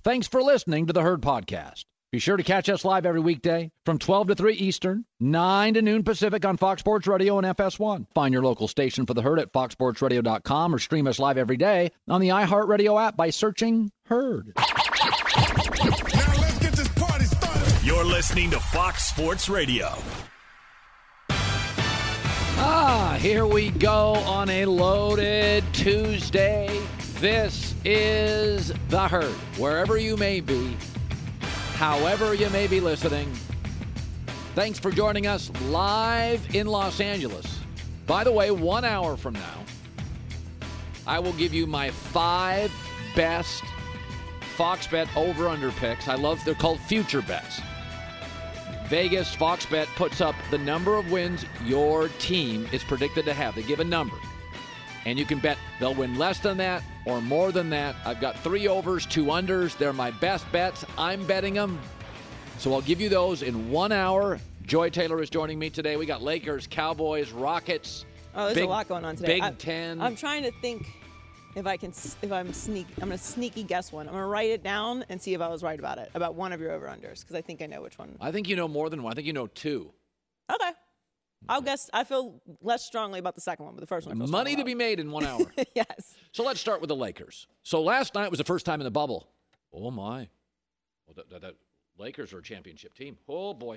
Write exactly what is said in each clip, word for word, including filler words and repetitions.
Thanks for listening to the Herd Podcast. Be sure to catch us live every weekday from twelve to three Eastern, nine to noon Pacific on Fox Sports Radio and F S one. Find your local station for the Herd at fox sports radio dot com or stream us live every day on the iHeartRadio app by searching Herd. Now let's get this party started. You're listening to Fox Sports Radio. Ah, here we go on a loaded Tuesday. This is The Herd. Wherever you may be, however you may be listening, thanks for joining us live in Los Angeles. By the way, one hour from now, I will give you my five best Fox Bet over-under picks. I love, they're called future bets. Vegas, Fox Bet puts up the number of wins your team is predicted to have. They give a number. And you can bet they'll win less than that or more than that. I've got three overs, two unders. They're my best bets. I'm betting them. So I'll give you those in one hour. Joy Taylor is joining me today. We got Lakers, Cowboys, Rockets. Oh, there's Big, a lot going on today. Big I, Ten. I'm trying to think if I can, if I'm sneak, I'm going to sneaky guess one. I'm going to write it down and see if I was right about it, about one of your over-unders, because I think I know which one. I think you know more than one. I think you know two. Okay. I'll guess. I feel less strongly about the second one, but the first one I feel Money strong to be about. made in one hour. Yes. So let's start with the Lakers. So last night was the first time in the bubble. Oh, my. Well, the, the, the Lakers are a championship team. Oh, boy.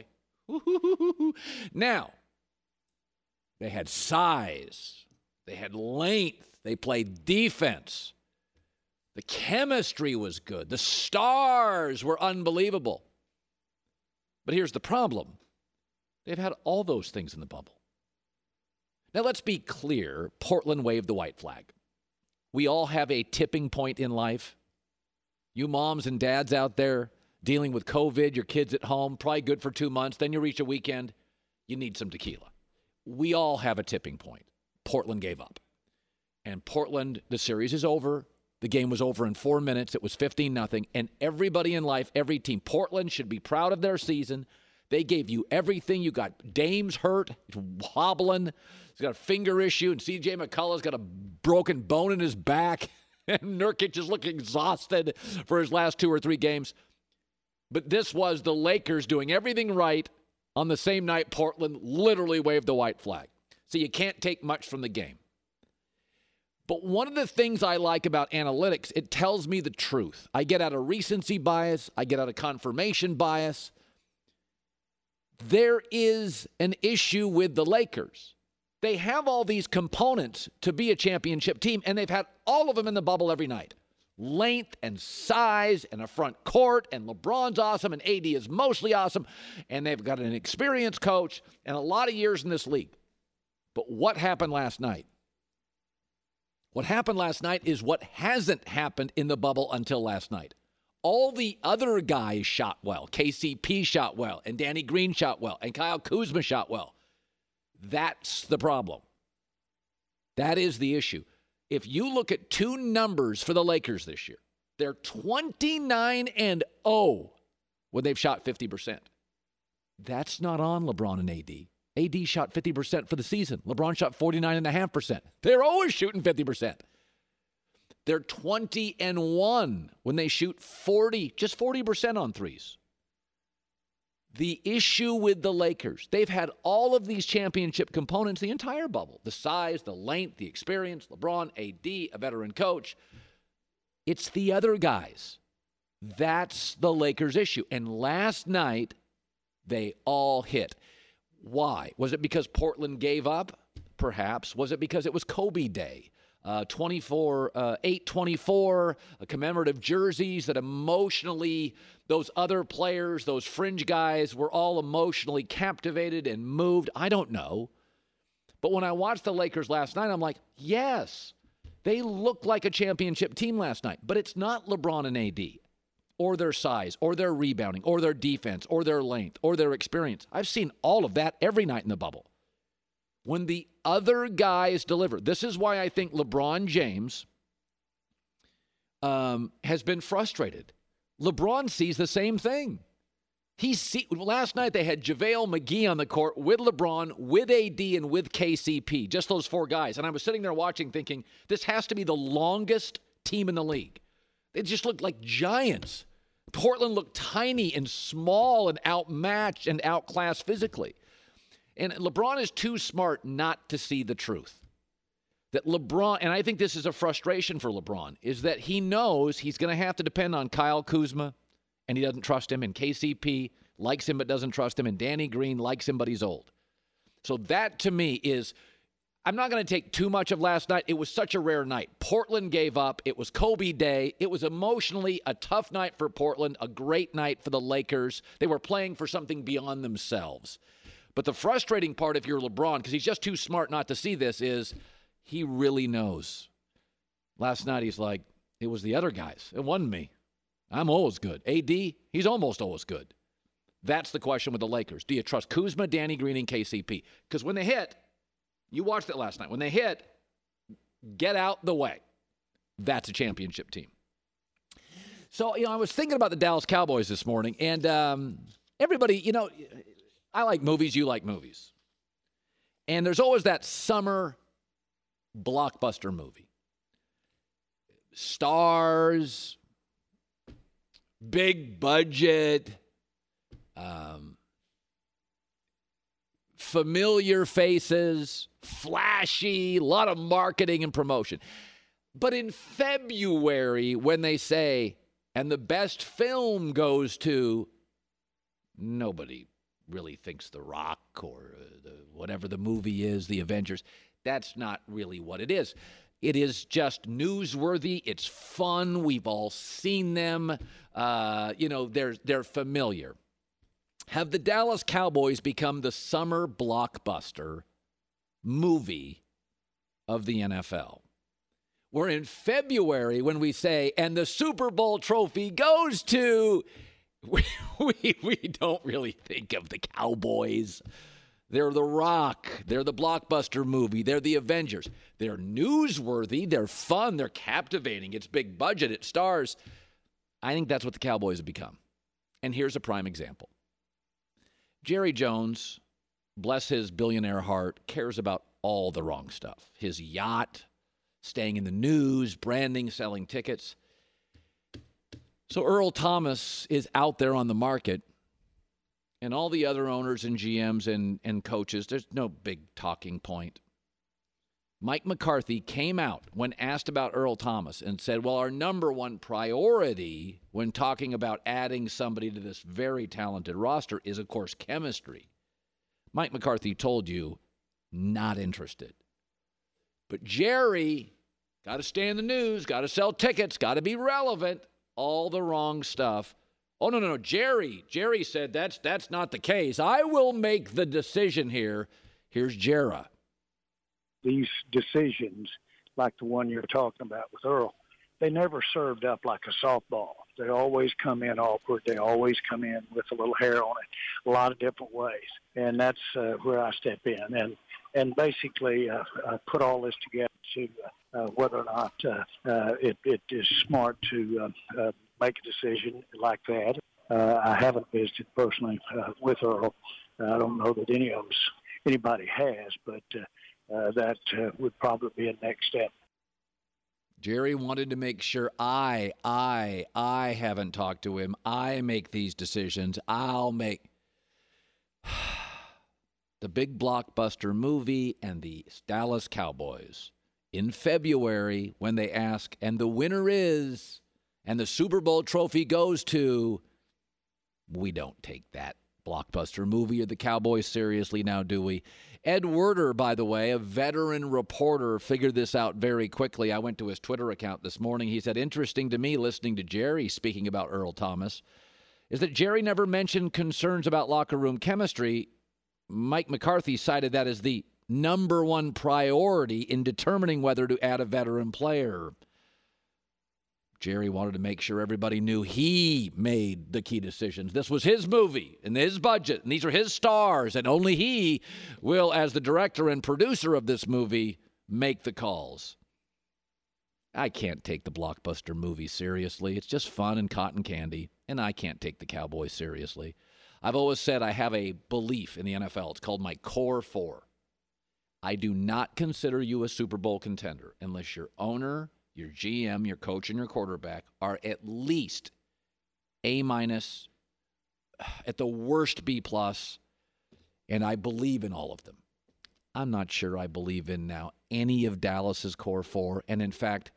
Now, they had size. They had length. They played defense. The chemistry was good. The stars were unbelievable. But here's the problem. They've had all those things in the bubble. Now, let's be clear. Portland waved the white flag. We all have a tipping point in life. You moms and dads out there dealing with COVID, your kids at home, probably good for two months. Then you reach a weekend, you need some tequila. We all have a tipping point. Portland gave up. And Portland, the series is over. The game was over in four minutes. It was fifteen nothing. And everybody in life, every team, Portland should be proud of their season. They gave you everything. You got Dame's hurt, wobbling. He's got a finger issue, and C J McCullough's got a broken bone in his back. And Nurkic is looking exhausted for his last two or three games. But this was the Lakers doing everything right on the same night Portland literally waved the white flag. So you can't take much from the game. But one of the things I like about analytics, it tells me the truth. I get out of recency bias. I get out of confirmation bias. There is an issue with the Lakers. They have all these components to be a championship team, and they've had all of them in the bubble every night. Length and size and a front court, and LeBron's awesome, and A D is mostly awesome, and they've got an experienced coach and a lot of years in this league. But what happened last night? What happened last night is what hasn't happened in the bubble until last night. All the other guys shot well. K C P shot well, and Danny Green shot well, and Kyle Kuzma shot well. That's the problem. That is the issue. If you look at two numbers for the Lakers this year, they're twenty-nine and oh when they've shot fifty percent. That's not on LeBron and A D. A D shot fifty percent for the season. LeBron shot forty-nine point five percent. They're always shooting fifty percent. They're twenty and one when they shoot forty, just forty percent on threes. The issue with the Lakers, they've had all of these championship components the entire bubble. The size, the length, the experience, LeBron, A D, a veteran coach. It's the other guys. That's the Lakers' issue. And last night, they all hit. Why? Was it because Portland gave up? Perhaps. Was it because it was Kobe Day? Uh, twenty-four, uh, eight twenty-four, uh, commemorative jerseys that emotionally, those other players, those fringe guys were all emotionally captivated and moved. I don't know. But when I watched the Lakers last night, I'm like, yes, they looked like a championship team last night. But it's not LeBron and A D or their size or their rebounding or their defense or their length or their experience. I've seen all of that every night in the bubble. When the other guys deliver, this is why I think LeBron James um, has been frustrated. LeBron sees the same thing. He see, last night they had JaVale McGee on the court with LeBron, with A D, and with K C P, just those four guys. And I was sitting there watching thinking, this has to be the longest team in the league. They just looked like giants Portland looked tiny and small and outmatched and outclassed physically. And LeBron is too smart not to see the truth. That LeBron, and I think this is a frustration for LeBron, is that he knows he's going to have to depend on Kyle Kuzma, and he doesn't trust him, and K C P likes him but doesn't trust him, and Danny Green likes him but he's old. So that, to me, is, I'm not going to take too much of last night. It was such a rare night. Portland gave up. It was Kobe Day. It was emotionally a tough night for Portland, a great night for the Lakers. They were playing for something beyond themselves. But the frustrating part, if you're LeBron, because he's just too smart not to see this, is he really knows. Last night he's like, it was the other guys. It wasn't me. I'm always good. A D, he's almost always good. That's the question with the Lakers. Do you trust Kuzma, Danny Green, and K C P? Because when they hit, you watched it last night. When they hit, get out the way. That's a championship team. So, you know, I was thinking about the Dallas Cowboys this morning, and um, everybody, you know, I like movies, you like movies. And there's always that summer blockbuster movie. Stars, big budget, um, familiar faces, flashy, a lot of marketing and promotion. But in February, when they say, and the best film goes to, nobody really thinks The Rock or uh, the, whatever the movie is, The Avengers. That's not really what it is. It is just newsworthy. It's fun. We've all seen them. Uh, you know, they're, they're familiar. Have the Dallas Cowboys become the summer blockbuster movie of the N F L? We're in February when we say, and the Super Bowl trophy goes to, we, we, we don't really think of the Cowboys. They're The Rock. They're the blockbuster movie. They're the Avengers. They're newsworthy. They're fun. They're captivating. It's big budget. It stars. I think that's what the Cowboys have become. And here's a prime example. Jerry Jones, bless his billionaire heart, cares about all the wrong stuff. His yacht, staying in the news, branding, selling tickets. So Earl Thomas is out there on the market, and all the other owners and G Ms and, and coaches, there's no big talking point. Mike McCarthy came out when asked about Earl Thomas and said, well, our number one priority when talking about adding somebody to this very talented roster is, of course, chemistry. Mike McCarthy told you, not interested. But Jerry, got to stay in the news, got to sell tickets, got to be relevant, all the wrong stuff. Oh, no, no, no. Jerry, Jerry said that's that's not the case. I will make the decision here. Here's Jerry. These decisions, like the one you're talking about with Earl, they never served up like a softball. They always come in awkward. They always come in with a little hair on it, a lot of different ways. And that's uh, where I step in. And and basically uh, I put all this together to uh, whether or not uh, uh, it, it is smart to uh, uh, make a decision like that. Uh, I haven't visited personally uh, with Earl. Uh, I don't know that any of us, anybody has, but uh, uh, that uh, would probably be a next step. Jerry wanted to make sure I, I, I haven't talked to him. I make these decisions. I'll make the big blockbuster movie and the Dallas Cowboys in February when they ask, and the winner is, and the Super Bowl trophy goes to, we don't take that blockbuster movie or the Cowboys seriously now, do we? Ed Werder, by the way, a veteran reporter, figured this out very quickly. I went to his Twitter account this morning. He said, interesting to me, listening to Jerry speaking about Earl Thomas, is that Jerry never mentioned concerns about locker room chemistry. Mike McCarthy cited that as the number one priority in determining whether to add a veteran player. Jerry wanted to make sure everybody knew he made the key decisions. This was his movie and his budget, and these are his stars, and only he will, as the director and producer of this movie, make the calls. I can't take the blockbuster movie seriously. It's just fun and cotton candy, and I can't take the Cowboys seriously. I've always said I have a belief in the N F L. It's called my core four. I do not consider you a Super Bowl contender unless your owner, your G M, your coach, and your quarterback are at least A minus, at the worst B plus, and I believe in all of them. I'm not sure I believe in now any of Dallas's core four, and in fact,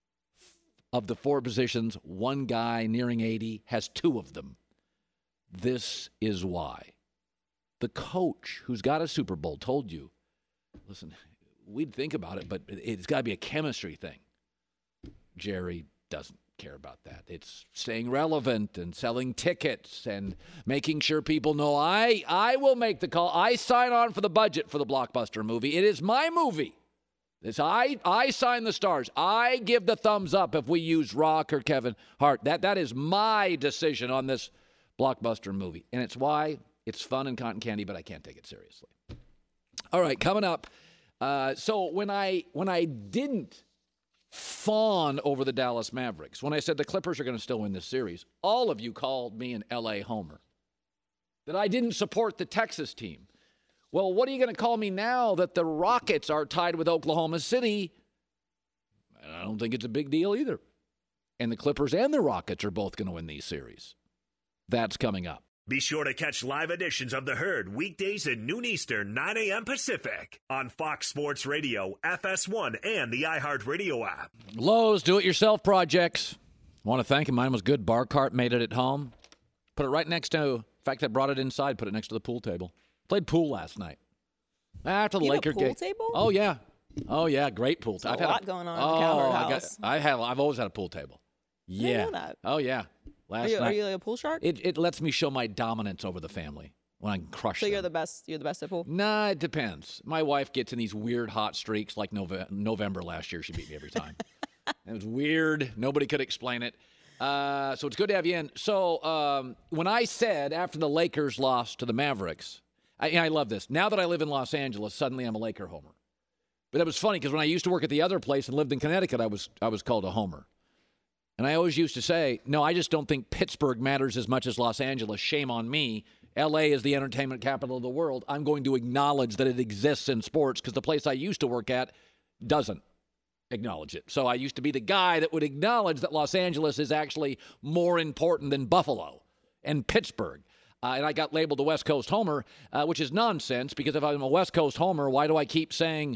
of the four positions, one guy nearing eighty has two of them. This is why. The coach who's got a Super Bowl told you, listen, we'd think about it, but it's got to be a chemistry thing. Jerry doesn't care about that. It's staying relevant and selling tickets and making sure people know I I will make the call. I sign on for the budget for the blockbuster movie. It is my movie. It's I I sign the stars. I give the thumbs up if we use Rock or Kevin Hart. That that is my decision on this blockbuster movie. And it's why it's fun and cotton candy, but I can't take it seriously. All right, coming up. Uh, so when I when I didn't fawn over the Dallas Mavericks, when I said the Clippers are going to still win this series, all of you called me an L A homer. That I didn't support the Texas team. Well, what are you going to call me now that the Rockets are tied with Oklahoma City? I don't think it's a big deal either. And the Clippers and the Rockets are both going to win these series. That's coming up. Be sure to catch live editions of The Herd weekdays at noon Eastern, nine a.m. Pacific on Fox Sports Radio, F S one, and the iHeartRadio app. Lowe's do-it-yourself projects. I want to thank him. Mine was good. Bar cart made it at home. Put it right next to, in fact, I brought it inside, put it next to the pool table. Played pool last night. After the you Laker have a pool game. table? Oh, yeah. Oh, yeah. Great pool There's table. a lot going on oh, in the Cowherd I got, house. I have, I've always had a pool table. Yeah. I didn't know that. Oh, yeah. Last Are you, night. are you like a pool shark? It it lets me show my dominance over the family when I can crush so them. you're the best. You're the best at pool. Nah, it depends. My wife gets in these weird hot streaks like Nove- November last year. She beat me every time. It was weird. Nobody could explain it. Uh, so it's good to have you in. So um, when I said after the Lakers lost to the Mavericks, I, I love this. Now that I live in Los Angeles, suddenly I'm a Laker homer. But that was funny because when I used to work at the other place and lived in Connecticut, I was I was called a homer. And I always used to say, no, I just don't think Pittsburgh matters as much as Los Angeles. Shame on me. L A is the entertainment capital of the world. I'm going to acknowledge that it exists in sports because the place I used to work at doesn't acknowledge it. So I used to be the guy that would acknowledge that Los Angeles is actually more important than Buffalo and Pittsburgh. Uh, and I got labeled a West Coast homer, uh, which is nonsense because if I'm a West Coast homer, why do I keep saying...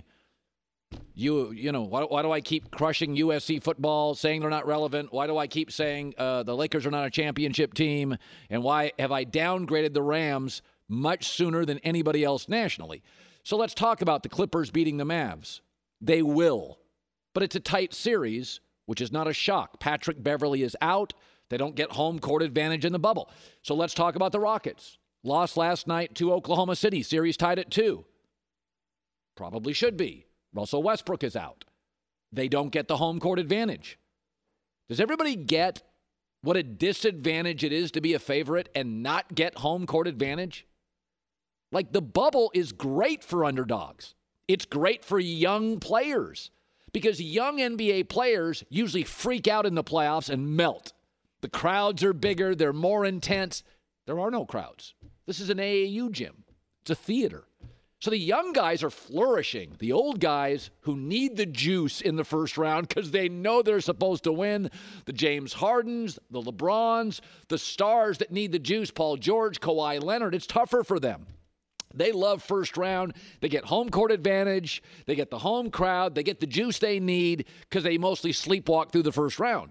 You you know, why, why do I keep crushing U S C football, saying they're not relevant? Why do I keep saying uh, the Lakers are not a championship team? And why have I downgraded the Rams much sooner than anybody else nationally? So let's talk about the Clippers beating the Mavs. They will. But it's a tight series, which is not a shock. Patrick Beverley is out. They don't get home court advantage in the bubble. So let's talk about the Rockets. Lost last night to Oklahoma City. Series tied at two. Probably should be. Russell Westbrook is out. They don't get the home court advantage. Does everybody get what a disadvantage it is to be a favorite and not get home court advantage? Like, the bubble is great for underdogs. It's great for young players because young N B A players usually freak out in the playoffs and melt. The crowds are bigger. They're more intense. There are no crowds. This is an A A U gym. It's a theater. So the young guys are flourishing. The old guys who need the juice in the first round because they know they're supposed to win, the James Hardens, the LeBrons, the stars that need the juice, Paul George, Kawhi Leonard, it's tougher for them. They love first round. They get home court advantage. They get the home crowd. They get the juice they need because they mostly sleepwalk through the first round.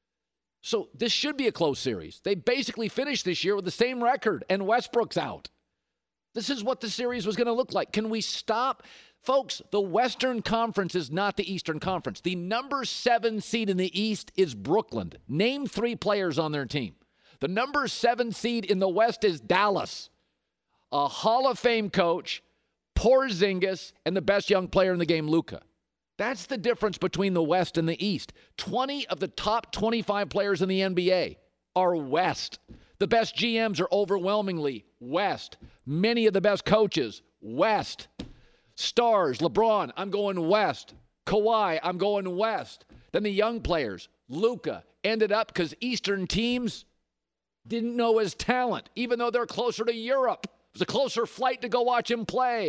So this should be a close series. They basically finished this year with the same record, and Westbrook's out. This is what the series was going to look like. Can we stop? Folks, the Western Conference is not the Eastern Conference. The number seven seed in the East is Brooklyn. Name three players on their team. The number seven seed in the West is Dallas. A Hall of Fame coach, Porzingis, and the best young player in the game, Luka. That's the difference between the West and the East. twenty of the top twenty-five players in the N B A are West. The best G Ms are overwhelmingly West. Many of the best coaches, West. Stars, LeBron, I'm going West. Kawhi, I'm going West. Then the young players, Luka, ended up because Eastern teams didn't know his talent, even though they're closer to Europe. It was a closer flight to go watch him play.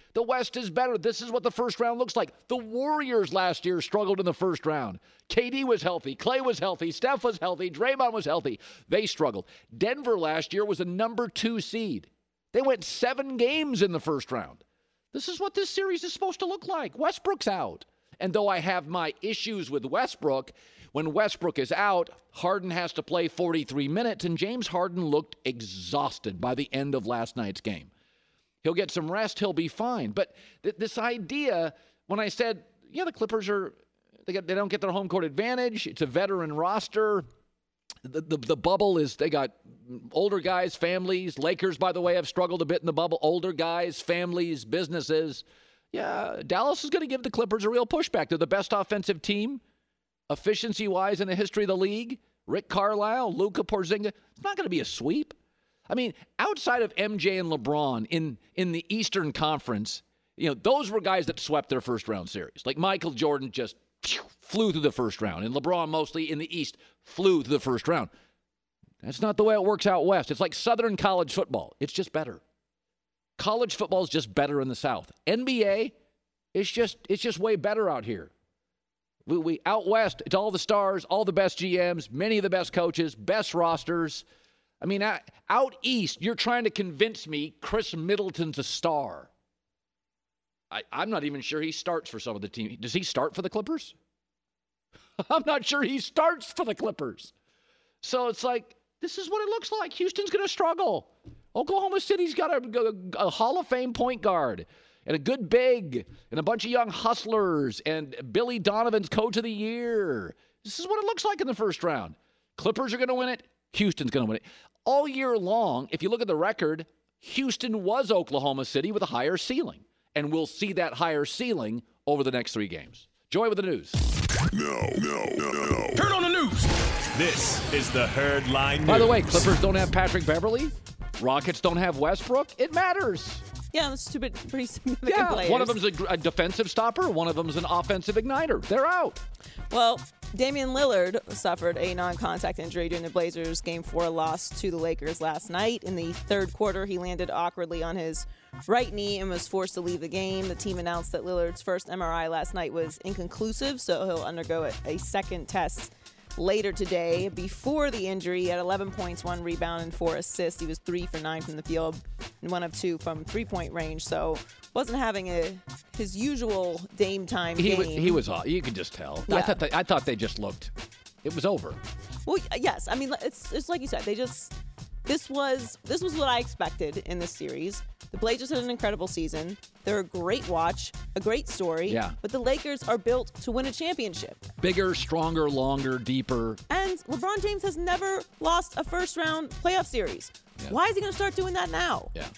The West is better. This is what the first round looks like. The Warriors last year struggled in the first round. K D was healthy. Clay was healthy. Steph was healthy. Draymond was healthy. They struggled. Denver last year was a number two seed. They went seven games in the first round. This is what this series is supposed to look like. Westbrook's out. And though I have my issues with Westbrook, when Westbrook is out, Harden has to play forty-three minutes, and James Harden looked exhausted by the end of last night's game. He'll get some rest. He'll be fine. But th- this idea, when I said, yeah, the Clippers are, they, get, they don't get their home court advantage. It's a veteran roster. The, the, the bubble is, they got older guys, families. Lakers, by the way, have struggled a bit in the bubble. Older guys, families, businesses. Yeah, Dallas is going to give the Clippers a real pushback. They're the best offensive team, efficiency-wise, in the history of the league. Rick Carlisle, Luka Porzingis. It's not going to be a sweep. I mean, outside of M J and LeBron in, in the Eastern Conference, you know, those were guys that swept their first-round series. Like Michael Jordan just phew, flew through the first round, and LeBron mostly in the East flew through the first round. That's not the way it works out West. It's like Southern college football. It's just better. College football is just better in the South. N B A, it's just it's just way better out here. We, we out West, it's all the stars, all the best G Ms, many of the best coaches, best rosters. I mean, out East, you're trying to convince me Chris Middleton's a star. I, I'm not even sure he starts for some of the team. Does he start for the Clippers? I'm not sure he starts for the Clippers. So it's like, this is what it looks like. Houston's going to struggle. Oklahoma City's got a, a, a Hall of Fame point guard and a good big and a bunch of young hustlers and Billy Donovan's coach of the year. This is what it looks like in the first round. Clippers are going to win it. Houston's going to win it. All year long, if you look at the record, Houston was Oklahoma City with a higher ceiling. And we'll see that higher ceiling over the next three games. Joy with the news. No, no, no, no. Turn on the news. This is the Herd Line News. By the way, Clippers don't have Patrick Beverly. Rockets don't have Westbrook. It matters. Yeah, that's two pretty significant Yeah, players. one of them's a, a defensive stopper. One of them's an offensive igniter. They're out. Well, Damian Lillard suffered a non-contact injury during the Blazers' Game four loss to the Lakers last night. In the third quarter, he landed awkwardly on his right knee and was forced to leave the game. The team announced that Lillard's first M R I last night was inconclusive, so he'll undergo a, a second test later today. Before the injury, he had eleven points, one rebound, and four assists. He was three for nine from the field and one of two from three-point range, so wasn't having a his usual Dame time He game. was, he was off. You could just tell. I Yeah. thought they, I thought they just looked. It was over. Well, yes. I mean, it's it's like you said. They just this was this was what I expected in this series. The Blazers had an incredible season. They're a great watch, a great story. Yeah. But the Lakers are built to win a championship. Bigger, stronger, longer, deeper. And LeBron James has never lost a first-round playoff series. Yeah. Why is he going to start doing that now? Yeah.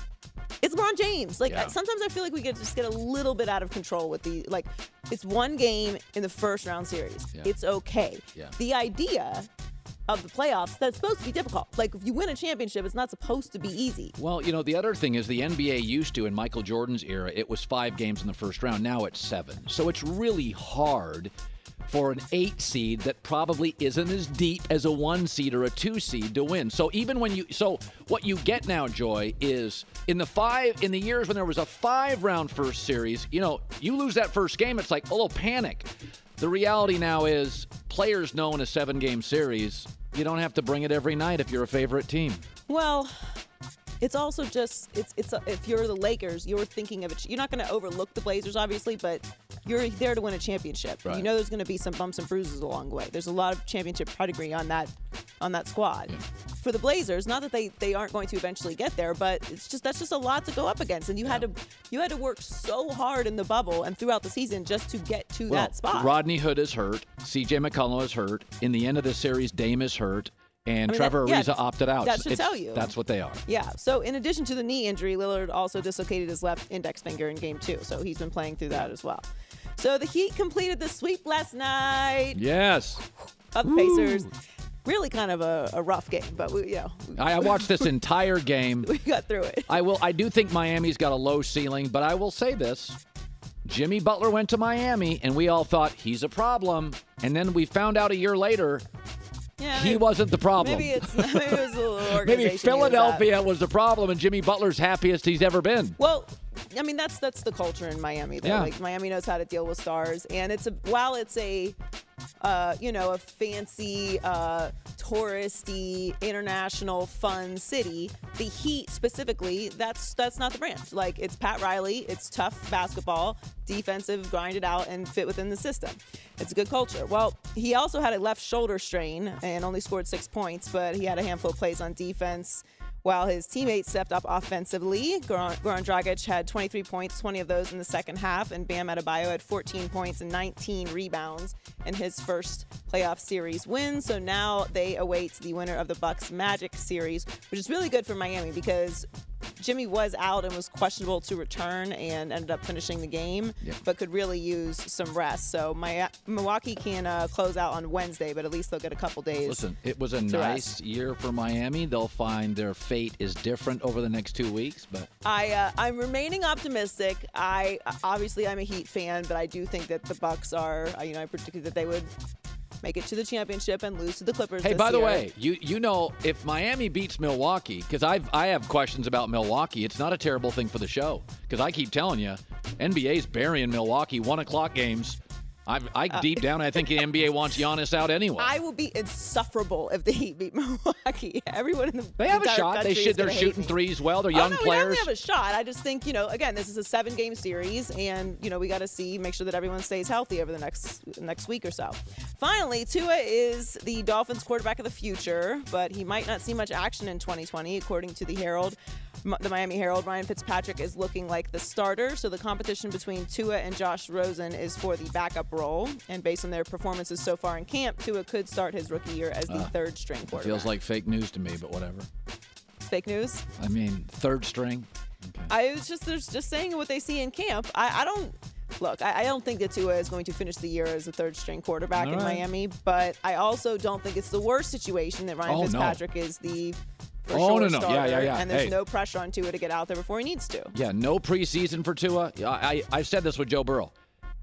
It's LeBron James. Like Yeah. sometimes I feel like we get just get a little bit out of control with the like. It's one game in the first round series. Yeah. It's okay. Yeah. The idea of the playoffs that's supposed to be difficult. Like if you win a championship, it's not supposed to be easy. Well, you know, the other thing is the N B A used to, in Michael Jordan's era, it was five games in the first round. Now it's seven. So it's really hard for an eight seed that probably isn't as deep as a one seed or a two seed to win. So even when you, so what you get now, Joy, is in the five, in the years when there was a five round first series, you know, you lose that first game, it's like a little panic. The reality now is players know in a seven game series, you don't have to bring it every night if you're a favorite team. Well, it's also just it's it's a, if you're the Lakers, you're thinking of it. You're not going to overlook the Blazers, obviously, but you're there to win a championship. Right. You know, there's going to be some bumps and bruises along the way. There's a lot of championship pedigree on that on that squad. Yeah. For the Blazers, not that they, they aren't going to eventually get there, but it's just that's just a lot to go up against, and you had to you had to work so hard in the bubble and throughout the season just to get to Well, that spot. Rodney Hood is hurt. C J McCollum is hurt. In the end of the series, Dame is hurt. And I mean, Trevor that- yeah, Ariza opted out. that should It's- tell you. That's what they are. Yeah. So in addition to the knee injury, Lillard also dislocated his left index finger in game two. So he's been playing through that as well. So the Heat completed the sweep last night Yes. of the Pacers. Really kind of a, a rough game, but we, you know, I, I watched this entire game. we got through it. I will. I do think Miami's got a low ceiling, but I will say this. Jimmy Butler went to Miami, and we all thought he's a problem. And then we found out a year later Yeah, he maybe, wasn't the problem. maybe it's maybe it was a little organization. Maybe he was at. Philadelphia was the problem, and Jimmy Butler's happiest he's ever been. Well, I mean, that's that's the culture in Miami. Though. Yeah. Like Miami knows how to deal with stars, and it's a while it's a, uh, you know, a fancy, uh, touristy, international, fun city. The Heat specifically, that's that's not the brand. Like it's Pat Riley. It's tough basketball, defensive, grind it out, and fit within the system. It's a good culture. Well, he also had a left shoulder strain and only scored six points, but he had a handful of plays on defense. While his teammates stepped up offensively, Goran, Goran Dragic had twenty-three points, twenty of those in the second half, and Bam Adebayo had fourteen points and nineteen rebounds in his first playoff series win. So now they await the winner of the Bucks Magic series, which is really good for Miami because Jimmy was out and was questionable to return and ended up finishing the game, yeah. but could really use some rest. So my, Milwaukee can uh, close out on Wednesday, but at least they'll get a couple days. Listen, it was a nice rest. year for Miami. They'll find their fate is different over the next two weeks, but I uh, I'm remaining optimistic. I obviously I'm a Heat fan, but I do think that the Bucks are. You know, I predicted that they would make it to the championship and lose to the Clippers. Hey, this by the year. way, you you know if Miami beats Milwaukee, because I've I have questions about Milwaukee. It's not a terrible thing for the show because I keep telling you, N B A's burying Milwaukee one o'clock games. I, I Uh, deep down, I think the N B A wants Giannis out anyway. I will be insufferable if the Heat beat Milwaukee. Everyone in the They have a entire shot. They country should. is They're gonna hate shooting me. threes well. They're Oh, young no, we players. definitely have a shot. I just think, you know, again, this is a seven-game series, and, you know, we got to see, make sure that everyone stays healthy over the next next week or so. Finally, Tua is the Dolphins' quarterback of the future, but he might not see much action in twenty twenty, according to the Herald. The Miami Herald. Ryan Fitzpatrick is looking like the starter, so the competition between Tua and Josh Rosen is for the backup role, and based on their performances so far in camp, Tua could start his rookie year as the Uh, third string quarterback. Feels like fake news to me, but whatever. Fake news? I mean, third string. Okay. I was just there's just saying what they see in camp. I, I don't look. I, I don't think that Tua is going to finish the year as a third string quarterback All in right. Miami, but I also don't think it's the worst situation that Ryan Oh, no. Fitzpatrick is the for Oh, sure no, no. Yeah, starter, yeah, yeah. and there's Hey. no pressure on Tua to get out there before he needs to. Yeah, no preseason for Tua. I, I I've said this with Joe Burrow.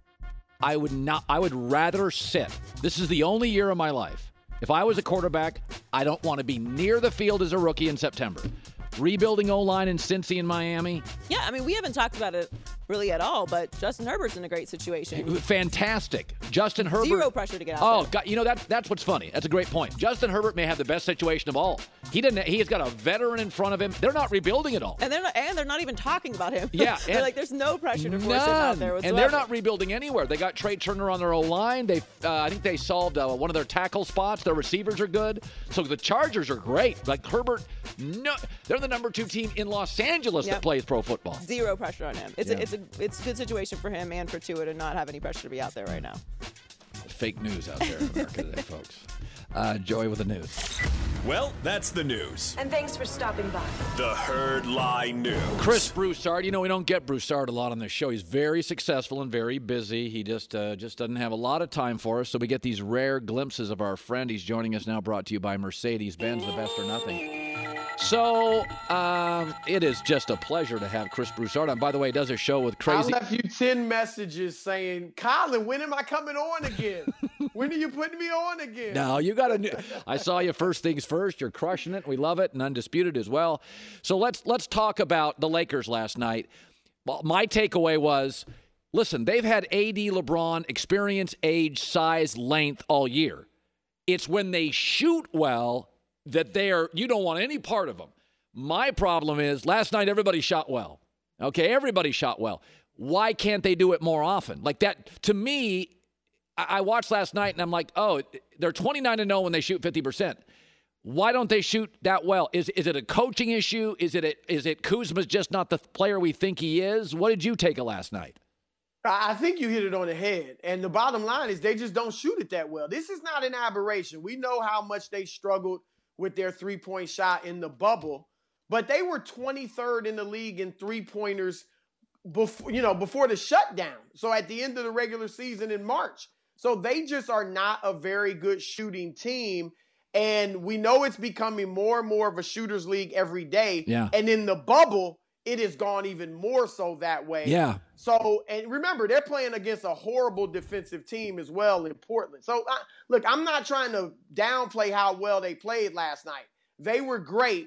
I would not. I would rather sit. This is the only year of my life. If I was a quarterback, I don't want to be near the field as a rookie in September. Rebuilding O-line in Cincy and Miami. Yeah, I mean, we haven't talked about it really at all, but Justin Herbert's in a great situation. Fantastic. Justin Herbert. Zero pressure to get out Oh, there. God, you know, that, that's what's funny. That's a great point. Justin Herbert may have the best situation of all. He didn't. He has got a veteran in front of him. They're not rebuilding at all. And they're not, and they're not even talking about him. Yeah, they're and- like, there's no pressure to force him out there None. whatsoever. And they're not rebuilding anywhere. They got Trey Turner on their O-line. They, uh, I think they solved uh, one of their tackle spots. Their receivers are good. So the Chargers are great. Like Herbert, no, they're the number two team in Los Angeles Yep. that plays pro football. Zero pressure on him. It's Yeah. a, it's a it's a good situation for him and for Tua to not have any pressure to be out there right now. Fake news out there in America today, folks. Uh, Joey with the news. Well, that's the news. And thanks for stopping by. The Herd Lie News. Chris Broussard, you know, we don't get Broussard a lot on this show. He's very successful and very busy. He just uh, just doesn't have a lot of time for us, so we get these rare glimpses of our friend. He's joining us now, brought to you by Mercedes-Benz, the best or nothing. So um, it is just a pleasure to have Chris Broussard on. By the way, he does a show with Crazy. I left you ten messages saying, Colin, when am I coming on again? When are you putting me on again? No, you got to. I saw you first things first. You're crushing it. We love it, and undisputed as well. So let's let's talk about the Lakers last night. Well, my takeaway was, listen, they've had A D, LeBron, experience, age, size, length all year. It's when they shoot well that they are. You don't want any part of them. My problem is last night everybody shot well. Okay, everybody shot well. Why can't they do it more often? Like that to me. I watched last night, and I'm like, oh, they're twenty-nine and oh when they shoot fifty percent. Why don't they shoot that well? Is is it a coaching issue? Is it a, is it Kuzma's just not the player we think he is? What did you take of last night? I think you hit it on the head. And the bottom line is they just don't shoot it that well. This is not an aberration. We know how much they struggled with their three-point shot in the bubble, but they were twenty-third in the league in three-pointers before, you know, before the shutdown. So at the end of the regular season in March. So they just are not a very good shooting team. And we know it's becoming more and more of a shooter's league every day. Yeah. And in the bubble, it has gone even more so that way. Yeah. So, and remember, they're playing against a horrible defensive team as well in Portland. So, uh, look, I'm not trying to downplay how well they played last night. They were great.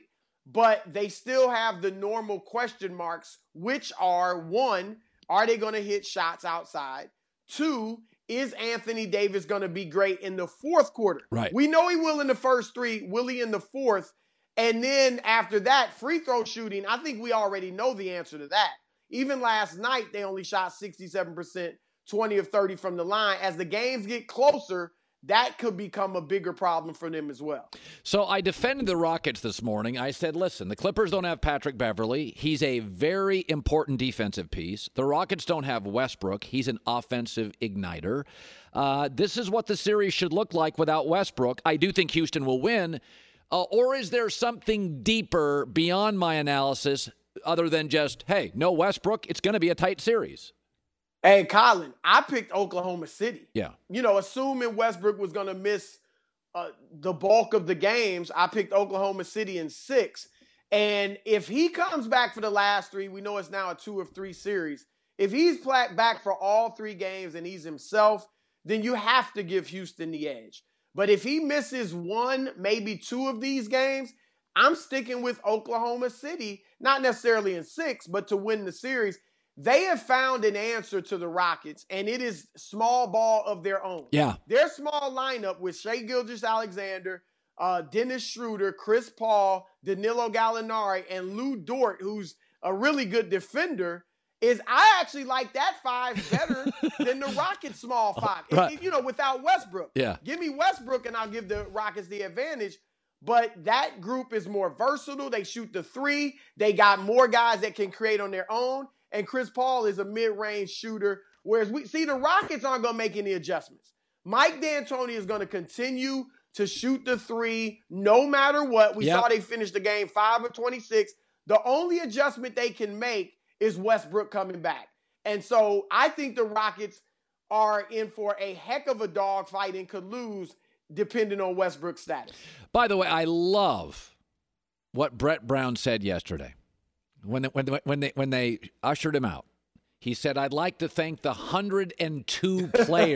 but they still have the normal question marks, which are, one, are they going to hit shots outside? Two, is Anthony Davis going to be great in the fourth quarter? Right. We know he will in the first three. Will he in the fourth? And then after that, free throw shooting, I think we already know the answer to that. Even last night, they only shot sixty-seven percent, twenty of thirty from the line. As the games get closer, that could become a bigger problem for them as well. So I defended the Rockets this morning. I said, listen, the Clippers don't have Patrick Beverley. He's a very important defensive piece. The Rockets don't have Westbrook. He's an offensive igniter. Uh, this is what the series should look like without Westbrook. I do think Houston will win. Uh, or is there something deeper beyond my analysis other than just, hey, no Westbrook, it's going to be a tight series? Hey, Colin, I picked Oklahoma City. Yeah. You know, assuming Westbrook was going to miss uh, the bulk of the games, I picked Oklahoma City in six. And if he comes back for the last three, we know it's now a two of three series. If he's back for all three games and he's himself, then you have to give Houston the edge. But if he misses one, maybe two of these games, I'm sticking with Oklahoma City, not necessarily in six, but to win the series. They have found an answer to the Rockets, and it is small ball of their own. Yeah. Their small lineup with Shai Gilgeous-Alexander, uh, Dennis Schroeder, Chris Paul, Danilo Gallinari, and Lou Dort, who's a really good defender, is I actually like that five better than the Rockets' small five. Right. It, you know, without Westbrook. Yeah. Give me Westbrook, and I'll give the Rockets the advantage. But that group is more versatile. They shoot the three. They got more guys that can create on their own. And Chris Paul is a mid-range shooter. Whereas we see the Rockets aren't going to make any adjustments. Mike D'Antoni is going to continue to shoot the three no matter what. We yep. saw they finished the game five of twenty-six. The only adjustment they can make is Westbrook coming back. And so I think the Rockets are in for a heck of a dogfight and could lose depending on Westbrook's status. By the way, I love what Brett Brown said yesterday. When they, when they, when they when they ushered him out, he said, "I'd like to thank the one hundred two players."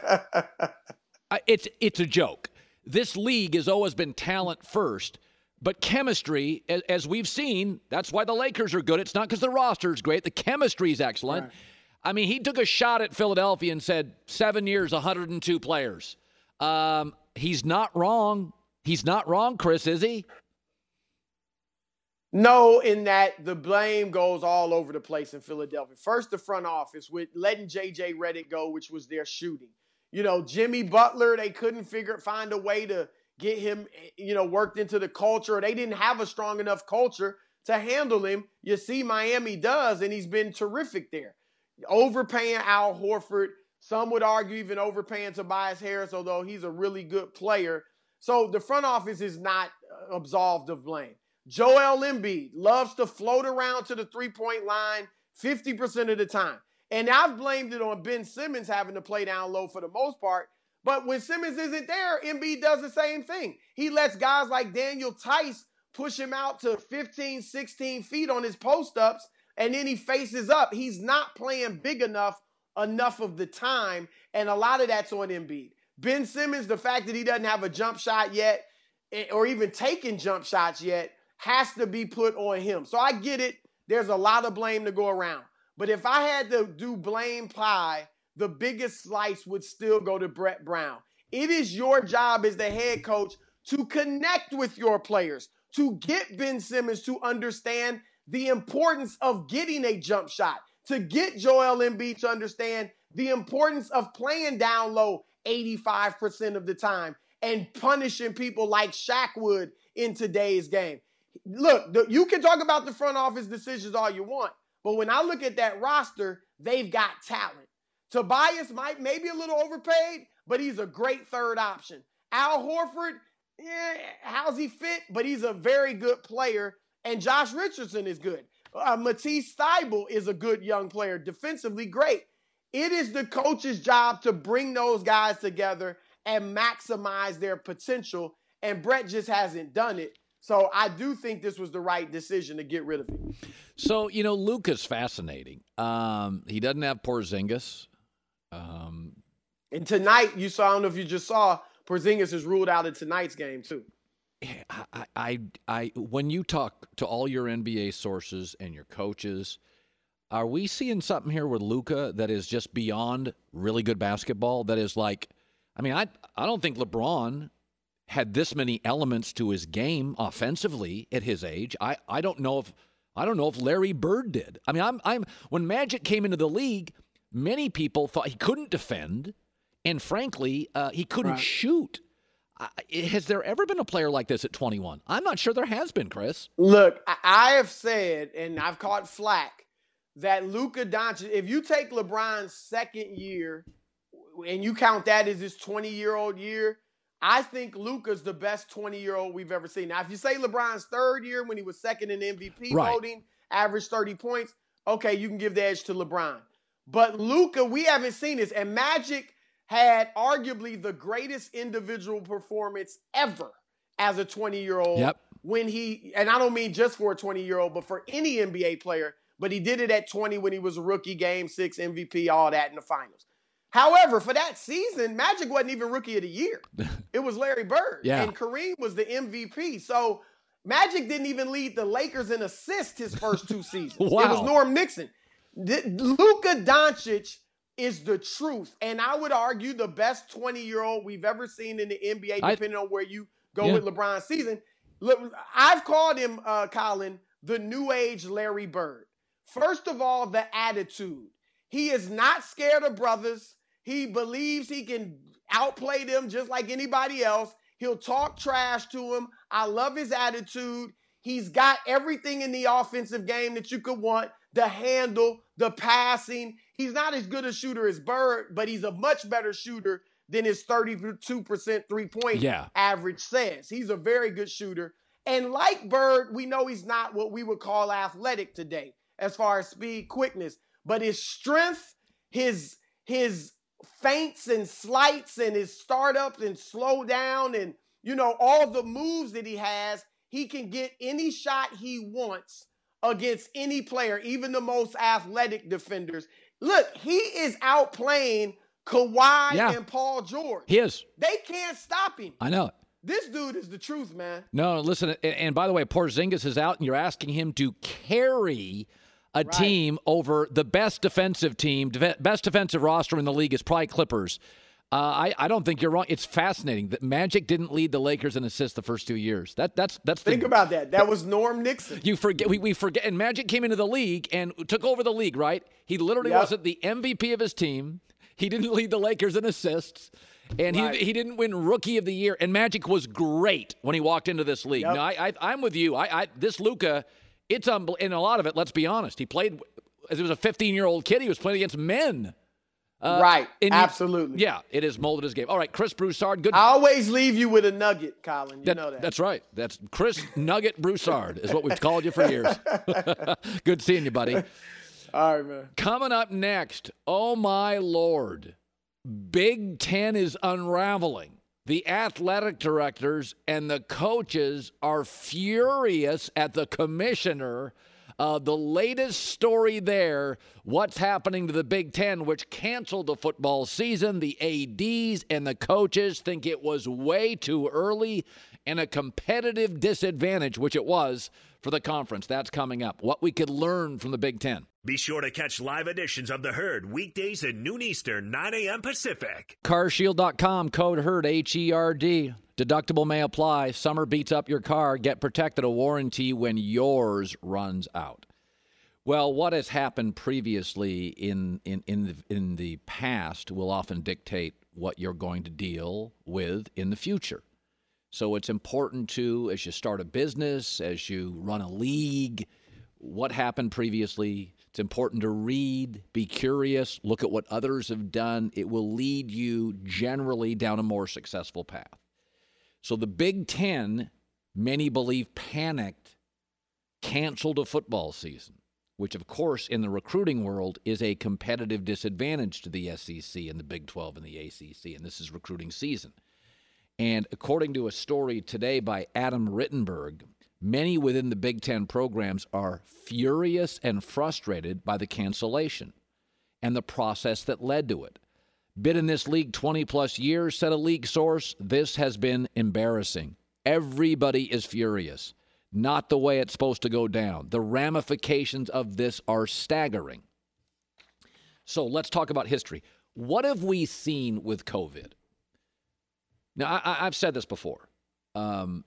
I, it's it's a joke. This league has always been talent first, but chemistry, as, as we've seen, that's why the Lakers are good. It's not because the roster is great; the chemistry is excellent. Right. I mean, he took a shot at Philadelphia and said, seven years, one hundred two players. Um, he's not wrong. He's not wrong, Chris, is he? No, in that the blame goes all over the place in Philadelphia. First, the front office with letting J J Redick go, which was their shooting. You know, Jimmy Butler, they couldn't figure find a way to get him, you know, worked into the culture. They didn't have a strong enough culture to handle him. You see Miami does, and he's been terrific there. Overpaying Al Horford. Some would argue even overpaying Tobias Harris, although he's a really good player. So the front office is not absolved of blame. Joel Embiid loves to float around to the three-point line fifty percent of the time. And I've blamed it on Ben Simmons having to play down low for the most part. But when Simmons isn't there, Embiid does the same thing. He lets guys like Daniel Tice push him out to fifteen, sixteen feet on his post-ups, and then he faces up. He's not playing big enough enough of the time, and a lot of that's on Embiid. Ben Simmons, the fact that he doesn't have a jump shot yet, or even taking jump shots yet, has to be put on him. So I get it. There's a lot of blame to go around. But if I had to do blame pie, the biggest slice would still go to Brett Brown. It is your job as the head coach to connect with your players, to get Ben Simmons to understand the importance of getting a jump shot, to get Joel Embiid to understand the importance of playing down low eighty-five percent of the time and punishing people like Shaq would in today's game. Look, the, you can talk about the front office decisions all you want, but when I look at that roster, they've got talent. Tobias might maybe a little overpaid, but he's a great third option. Al Horford, eh, how's he fit? But he's a very good player, and Josh Richardson is good. Uh, Matisse Thybulle is a good young player, defensively great. It is the coach's job to bring those guys together and maximize their potential, and Brett just hasn't done it. So I do think this was the right decision to get rid of him. So, you know, Luka's fascinating. Um, he doesn't have Porzingis. Um, and tonight, you saw, I don't know if you just saw, Porzingis is ruled out in tonight's game too. I, I, I, when you talk to all your N B A sources and your coaches, are we seeing something here with Luka that is just beyond really good basketball? That is like, I mean, I, I don't think LeBron had this many elements to his game offensively at his age. I, I don't know if, I don't know if Larry Bird did. I mean, I'm, I'm when Magic came into the league, many people thought he couldn't defend, and frankly, uh, he couldn't right. shoot. Uh, has there ever been a player like this at twenty-one? I'm not sure there has been, Chris. Look, I have said, and I've caught flack, that Luka Doncic, if you take LeBron's second year and you count that as his twenty-year-old year, I think Luka's the best twenty-year-old we've ever seen. Now, if you say LeBron's third year when he was second in M V P right. voting, averaged thirty points, okay, you can give the edge to LeBron. But Luka, we haven't seen this. And Magic had arguably the greatest individual performance ever as a twenty-year-old. Yep. When he, and I don't mean just for a twenty-year-old, but for any N B A player, but he did it at twenty when he was a rookie, game six, M V P, all that in the finals. However, for that season, Magic wasn't even rookie of the year. It was Larry Bird. Yeah. And Kareem was the M V P. So Magic didn't even lead the Lakers in assists his first two seasons. Wow. It was Norm Nixon. D- Luka Doncic is the truth. And I would argue the best twenty-year-old we've ever seen in the N B A, depending I, on where you go yeah. with LeBron's season. Look, I've called him, uh, Colin, the new age Larry Bird. First of all, the attitude. He is not scared of brothers. He believes he can outplay them just like anybody else. He'll talk trash to him. I love his attitude. He's got everything in the offensive game that you could want. The handle, the passing. He's not as good a shooter as Bird, but he's a much better shooter than his thirty-two percent three-point yeah. average says. He's a very good shooter. And like Bird, we know he's not what we would call athletic today as far as speed, quickness. But his strength, his his feints and slights and his startups and slow down and, you know, all the moves that he has, he can get any shot he wants against any player, even the most athletic defenders. Look, he is outplaying Kawhi yeah. and Paul George. He is. They can't stop him. I know it. This dude is the truth, man. No, listen, and, and by the way, Porzingis is out, and you're asking him to carry a right. team over the best defensive team, def- best defensive roster in the league is probably Clippers. Uh, I, I don't think you're wrong. It's fascinating that Magic didn't lead the Lakers in assists the first two years. That that's that's think the, about that. That was Norm Nixon. You forget we, we forget, and Magic came into the league and took over the league. Right? He literally yep. wasn't the M V P of his team. He didn't lead the Lakers in assists, and right. he he didn't win Rookie of the Year. And Magic was great when he walked into this league. Yep. No, I, I I'm with you. I, I this Luka, it's unbel- and a lot of it. Let's be honest. He played as he was a fifteen-year-old kid. He was playing against men. Uh, right, he, absolutely. Yeah, it has molded his game. All right, Chris Broussard. Good. I always leave you with a nugget, Colin. You that, know that. That's right. That's Chris Nugget Broussard is what we've called you for years. Good seeing you, buddy. All right, man. Coming up next, oh my Lord, Big Ten is unraveling. The athletic directors and the coaches are furious at the commissioner. Uh, the latest story there, what's happening to the Big Ten, which canceled the football season. The A Ds and the coaches think it was way too early and a competitive disadvantage, which it was for the conference. That's coming up. What we could learn from the Big Ten. Be sure to catch live editions of The Herd weekdays at noon Eastern, nine a.m. Pacific. car shield dot com, code HERD, H E R D. Deductible may apply. Summer beats up your car. Get protected, a warranty when yours runs out. Well, what has happened previously in, in, in, the, in the past will often dictate what you're going to deal with in the future. So it's important to, as you start a business, as you run a league, what happened previously. It's important to read, be curious, look at what others have done. It will lead you generally down a more successful path. So the Big Ten, many believe, panicked, canceled a football season, which, of course, in the recruiting world is a competitive disadvantage to the S E C and the Big twelve and the A C C, and this is recruiting season. And according to a story today by Adam Rittenberg, many within the Big Ten programs are furious and frustrated by the cancellation and the process that led to it. Been in this league twenty plus years, said a league source, this has been embarrassing. Everybody is furious. Not the way it's supposed to go down. The ramifications of this are staggering. So let's talk about history. What have we seen with COVID? Now, I, I've said this before. Um,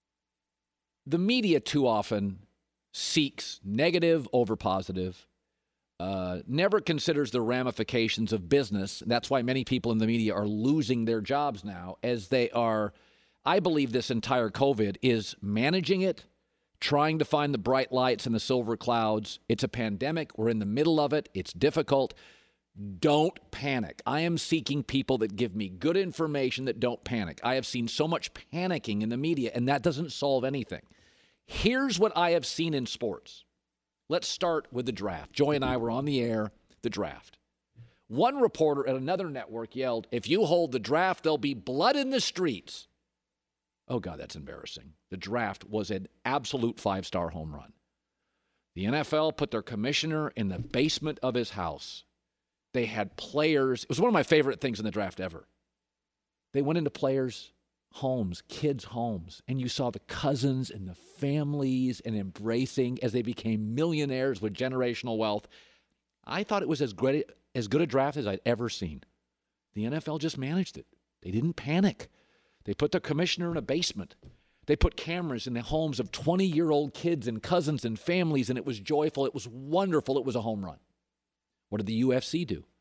the media too often seeks negative over positive, uh, never considers the ramifications of business. That's why many people in the media are losing their jobs now, as they are, I believe this entire COVID is managing it, trying to find the bright lights and the silver clouds. It's a pandemic. We're in the middle of it. It's difficult. Don't panic. I am seeking people that give me good information that don't panic. I have seen so much panicking in the media, and that doesn't solve anything. Here's what I have seen in sports. Let's start with the draft. Joy and I were on the air, the draft. One reporter at another network yelled, "If you hold the draft, there'll be blood in the streets." Oh, God, that's embarrassing. The draft was an absolute five-star home run. The N F L put their commissioner in the basement of his house. They had players. It was one of my favorite things in the draft ever. They went into players' homes, kids' homes, and you saw the cousins and the families and embracing as they became millionaires with generational wealth. I thought it was as great, as good a draft as I'd ever seen. The N F L just managed it. They didn't panic. They put their commissioner in a basement. They put cameras in the homes of twenty-year-old kids and cousins and families, and it was joyful. It was wonderful. It was a home run. What did the U F C do?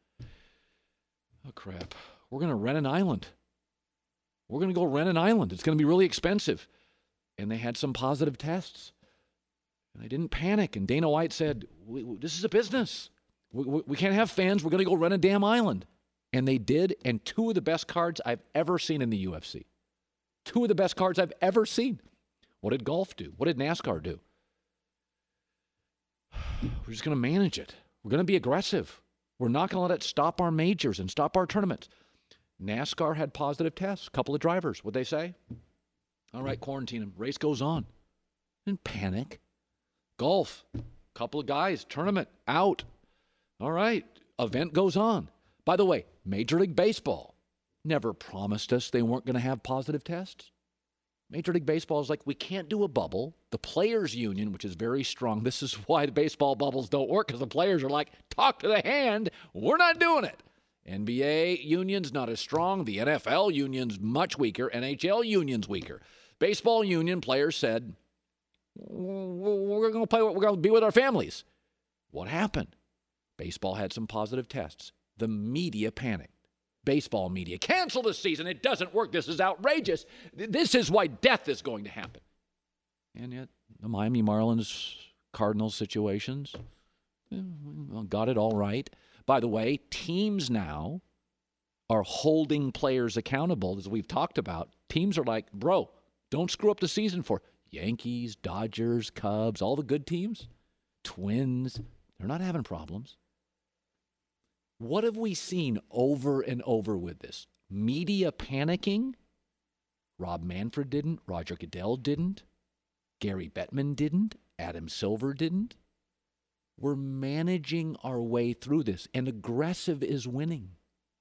Oh, crap. We're going to rent an island. We're going to go rent an island. It's going to be really expensive. And they had some positive tests. And they didn't panic. And Dana White said, we, we, this is a business. We, we, we can't have fans. We're going to go rent a damn island. And they did. And two of the best cards I've ever seen in the U F C. Two of the best cards I've ever seen. What did golf do? What did NASCAR do? We're just going to manage it. We're going to be aggressive. We're not going to let it stop our majors and stop our tournaments. NASCAR had positive tests. A couple of drivers. What'd they say? All right, quarantine them. Race goes on. Didn't panic. Golf. Couple of guys. Tournament. Out. All right. Event goes on. By the way, Major League Baseball never promised us they weren't going to have positive tests. Major League Baseball is like, we can't do a bubble. The players' union, which is very strong, this is why the baseball bubbles don't work, because the players are like, talk to the hand. We're not doing it. N B A union's not as strong. The N F L union's much weaker. N H L union's weaker. Baseball union players said, we're going to play. We're going to be with our families. What happened? Baseball had some positive tests. The media panicked. Baseball media, cancel the season. It doesn't work. This is outrageous. This is why death is going to happen. And yet, the Miami Marlins, Cardinals situations, well, got it all right. By the way, teams now are holding players accountable, as we've talked about. Teams are like, bro, don't screw up the season for Yankees, Dodgers, Cubs, all the good teams, Twins. They're not having problems. What have we seen over and over with this? Media panicking? Rob Manfred didn't. Roger Goodell didn't. Gary Bettman didn't. Adam Silver didn't. We're managing our way through this, and aggressive is winning.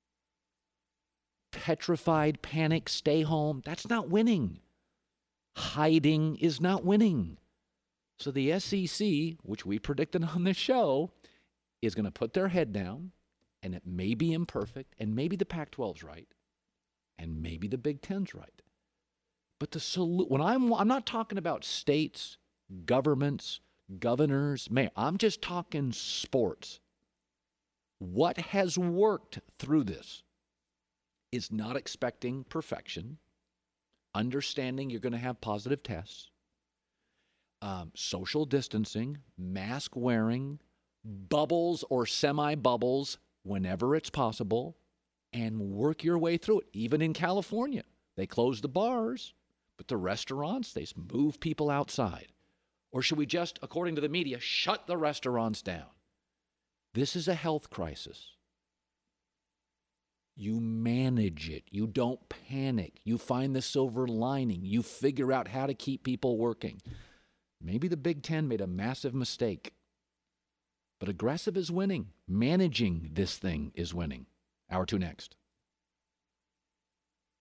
Petrified, panic, stay home, that's not winning. Hiding is not winning. So the S E C, which we predicted on this show, is going to put their head down. And it may be imperfect, and maybe the Pac twelve's right, and maybe the Big Ten's right. But the solu- when I'm I'm not talking about states, governments, governors, mayor. I'm just talking sports. What has worked through this is not expecting perfection, understanding you're going to have positive tests, um, social distancing, mask wearing, bubbles or semi-bubbles whenever it's possible, and work your way through it. Even in California, they closed the bars, but the restaurants, they move people outside. Or should we just, according to the media, shut the restaurants down? This is a health crisis. You manage it. You don't panic. You find the silver lining. You figure out how to keep people working. Maybe the Big Ten made a massive mistake. But aggressive is winning. Managing this thing is winning. Hour two next.